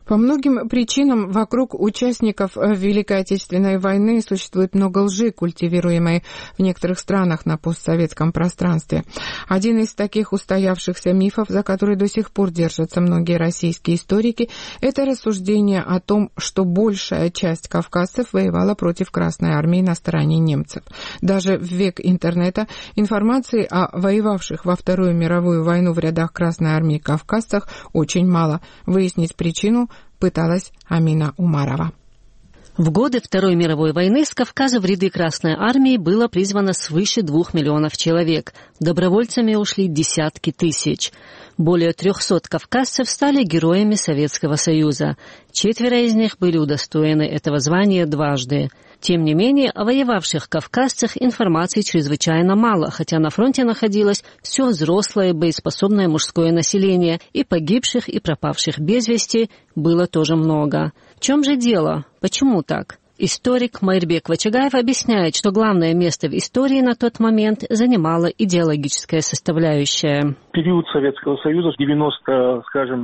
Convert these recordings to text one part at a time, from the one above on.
По многим причинам вокруг участников Великой Отечественной войны существует много лжи, культивируемой в некоторых странах на постсоветском пространстве. Один из таких устоявшихся мифов, за который до сих пор держатся многие российские историки, это рассуждение о том, что большая часть кавказцев воевала против Красной Армии на стороне немцев. Даже в век интернета информации о воевавших во Вторую мировую войну в рядах Красной Армии кавказцах очень мало. Выяснить причину пыталась Амина Умарова. В годы Второй мировой войны с Кавказа в ряды Красной Армии было призвано свыше 2 миллионов человек. Добровольцами ушли десятки тысяч. Более 300 кавказцев стали героями Советского Союза. 4 из них были удостоены этого звания дважды. Тем не менее, о воевавших кавказцах информации чрезвычайно мало, хотя на фронте находилось все взрослое боеспособное мужское население, и погибших и пропавших без вести было тоже много. В чем же дело? Почему так? Историк Майырбек Вачагаев объясняет, что главное место в истории на тот момент занимала идеологическая составляющая. Период Советского Союза, 90%,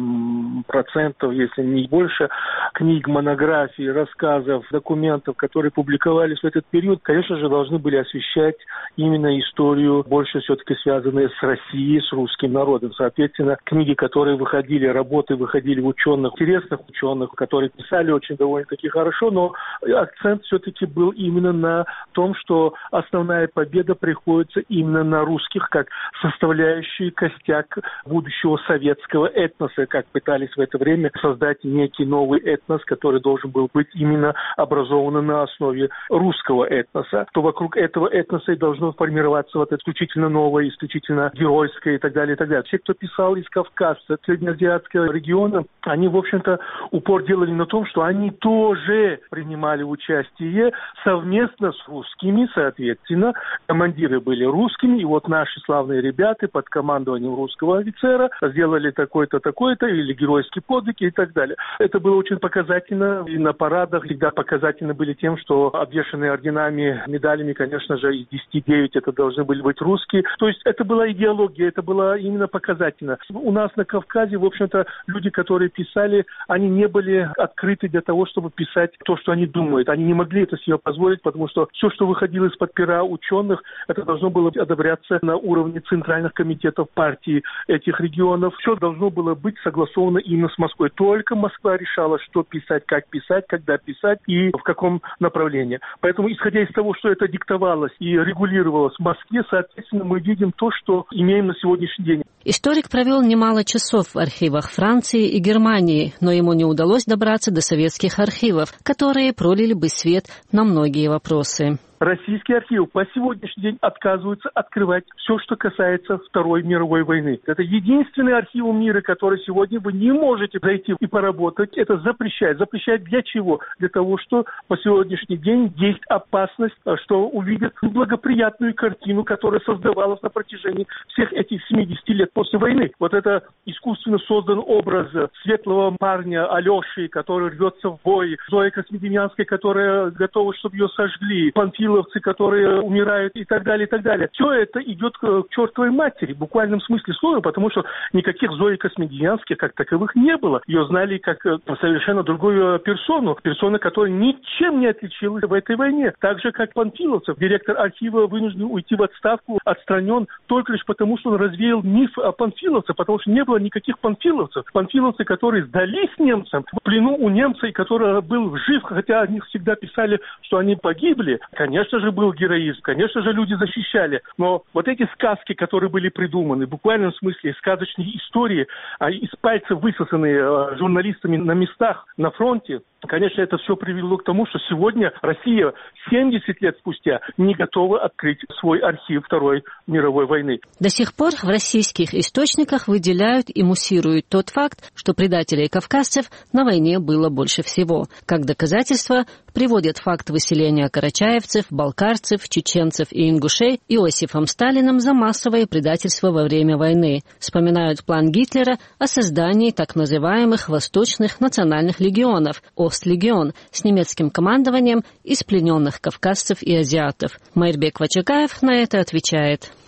если не больше, книг, монографий, рассказов, документов, которые публиковались в этот период, конечно же, должны были освещать именно историю, больше все-таки связанную с Россией, с русским народом. Соответственно, книги, которые выходили, работы выходили ученых, интересных ученых, которые писали очень довольно-таки хорошо, но акцент все-таки был именно на том, что основная победа приходится именно на русских, как составляющий костяк будущего советского этноса, как пытались в это время создать некий новый этнос, который должен был быть именно образован на основе русского этноса. То вокруг этого этноса и должно формироваться вот исключительно новое, исключительно геройское и так далее, и так далее. Все, кто писал из Кавказа, среднеазиатского региона, они, в общем-то, упор делали на том, что они тоже принимали участие совместно с русскими, соответственно, командиры были русскими, и вот наши славные ребята под командованием русского офицера сделали такой-то, такой-то, или геройский подвиг и так далее. Это было очень показательно, и на парадах всегда показательны были тем, что обвешанные орденами, медалями, конечно же, из 10 9 это должны были быть русские. То есть это была идеология, это было именно показательно. У нас на Кавказе, в общем-то, люди, которые писали, они не были открыты для того, чтобы писать то, что они думают. Они не могли это себе позволить, потому что все, что выходило из-под пера ученых, это должно было одобряться на уровне центральных комитетов партии этих регионов. Все должно было быть согласовано именно с Москвой. Только Москва решала, что писать, когда писать и в каком направлении. Поэтому, исходя из того, что это диктовалось и регулировалось в Москве, соответственно, мы видим то, что имеем на сегодняшний день. Историк провел немало часов в архивах Франции и Германии, но ему не удалось добраться до советских архивов, которые пролили бы свет на многие вопросы. Российские архивы по сегодняшний день отказываются открывать все, что касается Второй мировой войны. Это единственный архив мира, который сегодня вы не можете зайти и поработать. Это запрещает. Запрещает для чего? Для того, что по сегодняшний день есть опасность, что увидят благоприятную картину, которая создавалась на протяжении всех этих 70 лет после войны. Вот это искусственно создан образ светлого парня Алеши, который рвется в бой, Зои Космедемьянской, которая готова, чтобы ее сожгли, панфиловцы, которые умирают и так далее, и так далее. Все это идет к чертовой матери, в буквальном смысле слова, потому что никаких Зои Космедемьянских как таковых не было. Ее знали как совершенно другую персону, которая ничем не отличилась в этой войне. Так же, как панфиловцев. Директор архива вынужден уйти в отставку, отстранен только лишь потому, что он развеял миф о панфиловцах, потому что не было никаких панфиловцев. Панфиловцы, которые сдались немцам, в плену у немца, и который был жив, хотя о них всегда писали, что они погибли. Конечно же, был героизм, конечно же, люди защищали. Но вот эти сказки, которые были придуманы, в буквальном смысле сказочные истории, из пальцев высосанные журналистами на местах, на фронте, конечно, это все привело к тому, что сегодня Россия 70 лет спустя не готова открыть свой архив Второй мировой войны. До сих пор в российских источниках выделяют и муссируют тот факт, что предателей кавказцев на войне было больше всего. Как доказательство приводят факт выселения карачаевцев, балкарцев, чеченцев и ингушей Иосифом Сталиным за массовое предательство во время войны. Вспоминают план Гитлера о создании так называемых Восточных национальных легионов, Ост-легион, с немецким командованием из плененных кавказцев и азиатов. Майырбек Вачагаев на это отвечает.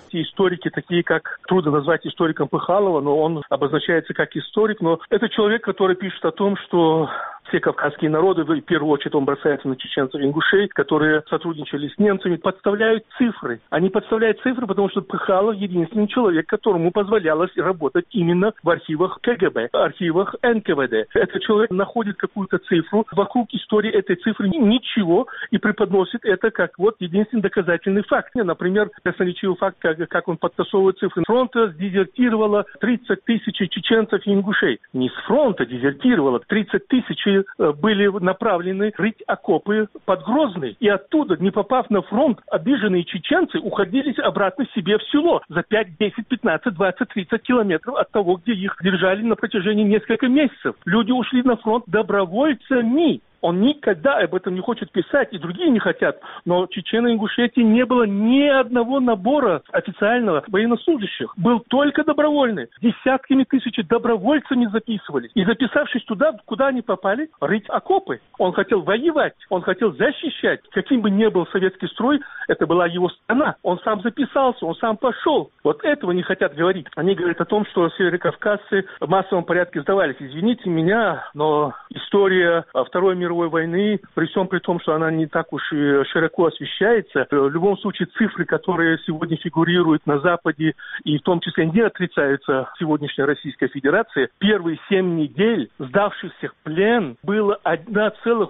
Историки, такие как, трудно назвать историком Пыхалова, но он обозначается как историк, но это человек, который пишет о том, что все кавказские народы, в первую очередь он бросается на чеченцев и ингушей, которые сотрудничали с немцами, подставляют цифры. Они подставляют цифры, потому что Пыхалов единственный человек, которому позволялось работать именно в архивах КГБ, архивах НКВД. Этот человек находит какую-то цифру, вокруг истории этой цифры ничего, и преподносит это как вот единственный доказательный факт. Например, красноречивый факт, как он подтасовывает цифры. С фронта дезертировало 30 тысяч чеченцев и ингушей. Не с фронта дезертировало, 30 тысяч были направлены рыть окопы под Грозный. И оттуда, не попав на фронт, обиженные чеченцы уходили обратно себе в село за 5, 10, 15, 20, 30 километров от того, где их держали на протяжении нескольких месяцев. Люди ушли на фронт добровольцами. Он никогда об этом не хочет писать, и другие не хотят. Но в Чечено-Ингушетии не было ни одного набора официального военнослужащих. Был только добровольный. Десятками тысяч добровольцами записывались. И записавшись туда, куда они попали, рыть окопы. Он хотел воевать, он хотел защищать. Каким бы ни был советский строй, это была его страна. Он сам записался, он сам пошел. Вот этого не хотят говорить. Они говорят о том, что северокавказцы в массовом порядке сдавались. Извините меня, но история Второй мировой войны, при всем при том, что она не так уж и широко освещается, в любом случае цифры, которые сегодня фигурируют на Западе, и в том числе не отрицаются в сегодняшней Российской Федерации, первые 7 недель сдавшихся в плен было 1,8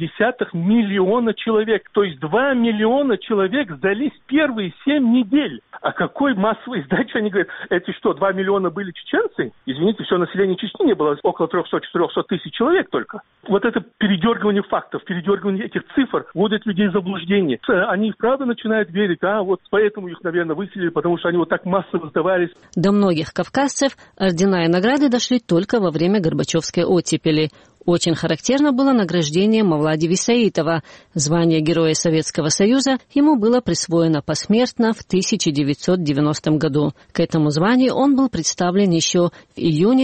миллиона человек. То есть 2 миллиона человек сдались первые 7 недель. О какой массовой сдаче они говорят? Эти что, 2 миллиона были чеченцы? Извините, все население Чечни не было около 300-400 тысяч человек только. Вот это передергивание фактов, передергивание этих цифр вводит людей в заблуждение. Они вправду начинают верить, вот поэтому их, наверное, выселили, потому что они вот так массово сдавались. До многих кавказцев ордена и награды дошли только во время Горбачевской оттепели. Очень характерно было награждение Мавлади Висаитова. Звание Героя Советского Союза ему было присвоено посмертно в 1990 году. К этому званию он был представлен еще в июне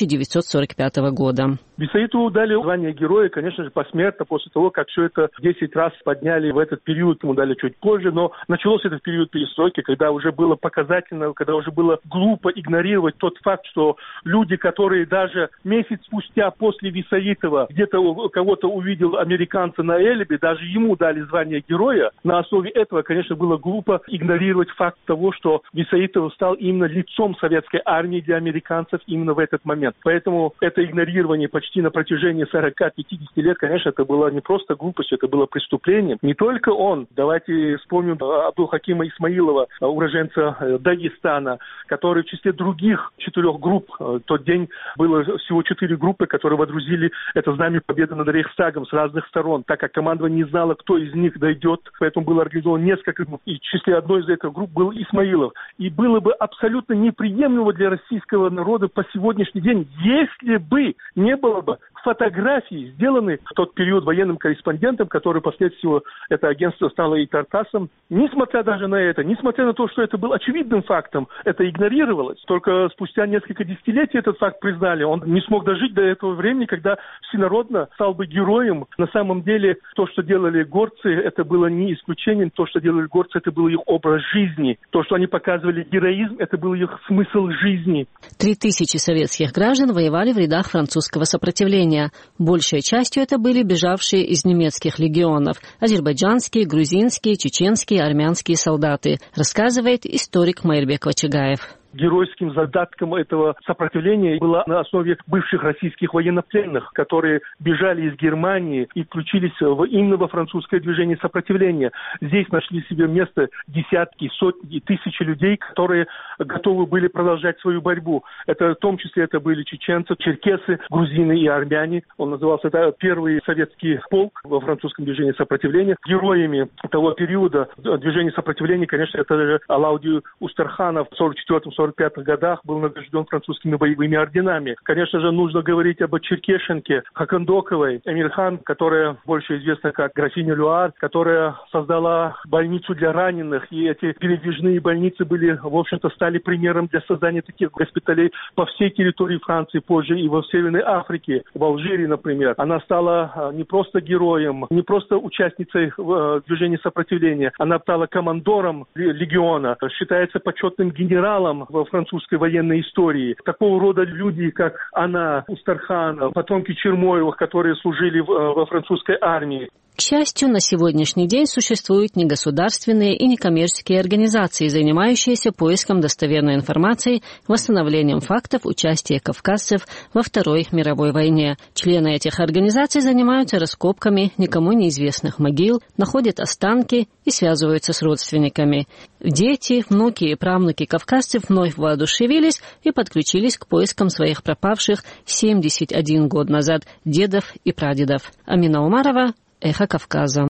1945 года. Висаитову дали звание Героя, конечно же, посмертно, после того, как все это 10 раз подняли в этот период, ему дали чуть позже, но начался этот период перестройки, когда уже было показательно, когда уже было глупо игнорировать тот факт, что люди, которые даже месяц спустя после Висаитова где-то кого-то увидел американца на Эльбе, даже ему дали звание Героя. На основе этого, конечно, было глупо игнорировать факт того, что Висаитов стал именно лицом советской армии для американцев именно в этот момент. Поэтому это игнорирование почти на протяжении 40-50 лет, конечно, это было не просто глупостью, это было преступлением. Не только он. Давайте вспомним Абдулхакима Исмаилова, уроженца Дагестана, который в числе других 4 групп, в тот день было всего 4 группы, которые водрузили это знамя победы над Рейхстагом с разных сторон, так как командование не знало, кто из них дойдет, поэтому было организовано несколько групп, и в числе одной из этих групп был Исмаилов. И было бы абсолютно неприемлемо для российского народа по сегодняшний день, если бы не было бы фотографий, сделанных в тот период военным корреспондентом, который впоследствии это агентство стало и Тартасом. Несмотря даже на это, несмотря на то, что это был очевидным фактом, это игнорировалось. Только спустя несколько десятилетий этот факт признали. Он не смог дожить до этого времени, когда всенародно стал бы героем. На самом деле, то, что делали горцы, это было не исключением. То, что делали горцы, это был их образ жизни. То, что они показывали героизм, это был их смысл жизни. 3000 советских граждан воевали в рядах французского сопротивления. Большей частью это были бежавшие из немецких легионов – азербайджанские, грузинские, чеченские, армянские солдаты, рассказывает историк Майырбек Вачигаев. Геройским задатком этого сопротивления было на основе бывших российских военнопленных, которые бежали из Германии и включились именно во французское движение сопротивления. Здесь нашли себе место десятки, сотни, тысячи людей, которые готовы были продолжать свою борьбу. Это, в том числе это были чеченцы, черкесы, грузины и армяне. Он назывался это первый советский полк во французском движении сопротивления. Героями того периода движения сопротивления, конечно, это Алауди Устарханов в 44-м 1945 годах был награжден французскими боевыми орденами. Конечно же, нужно говорить об Черкешенке, Хакандоковой, Эмирхан, которая больше известна как графиня Люар, которая создала больницу для раненых. И эти передвижные больницы в общем-то, стали примером для создания таких госпиталей по всей территории Франции, позже и во Северной Африке, в Алжире, например. Она стала не просто героем, не просто участницей движения сопротивления, она стала командором легиона, считается почетным генералом во французской военной истории. Такого рода люди, как она, Устарханов, потомки Чермоевых, которые служили во французской армии. К счастью, на сегодняшний день существуют негосударственные и некоммерческие организации, занимающиеся поиском достоверной информации, восстановлением фактов участия кавказцев во Второй мировой войне. Члены этих организаций занимаются раскопками никому неизвестных могил, находят останки и связываются с родственниками. Дети, внуки и правнуки кавказцев вновь воодушевились и подключились к поискам своих пропавших 71 год назад дедов и прадедов. Амина Умарова, Эхо Кавказа.